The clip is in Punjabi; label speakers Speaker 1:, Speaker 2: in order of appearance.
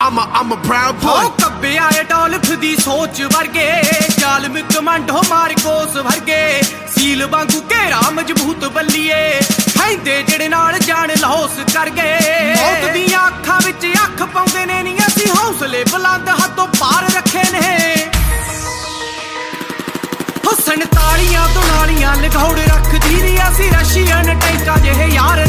Speaker 1: I'm a proud boy
Speaker 2: ਕੱਬੇ ਆਏ ਡੋਲਫ ਦੀ ਸੋਚ ਵਰਗੇ ਜ਼ਾਲਮ ਕਮਾਂਡੋ ਮਾਰਕੋਸ ਵਰਗੇ ਸੀਲ ਵਾਂਗੂ ਘੇਰਾ ਮਜ਼ਬੂਤ ਬੱਲੀਏ ਹੈਂਦੇ ਜਿਹੜੇ ਨਾਲ ਜਾਨ ਲਾਹੌਸ ਕਰ ਗਏ ਮੌਤ ਦੀਆਂ ਅੱਖਾਂ ਵਿੱਚ ਅੱਖ ਪਾਉਂਦੇ ਨੇ ਨੀ ਅਸੀਂ ਹੌਸਲੇ ਬੁਲੰਦ ਹੱਥੋਂ ਪਾਰ ਰੱਖੇ ਨੇ ਹੁਸਨ ਤਾਲੀਆਂ ਤੋਂ ਨਾਲੀਆਂ ਲਗਾਉੜ ਰੱਖਦੀ ਨੀ ਅਸੀਂ ਰਸ਼ੀਅਨ ਟੈਂਕਾਂ ਜਿਹੇ ਯਾਰ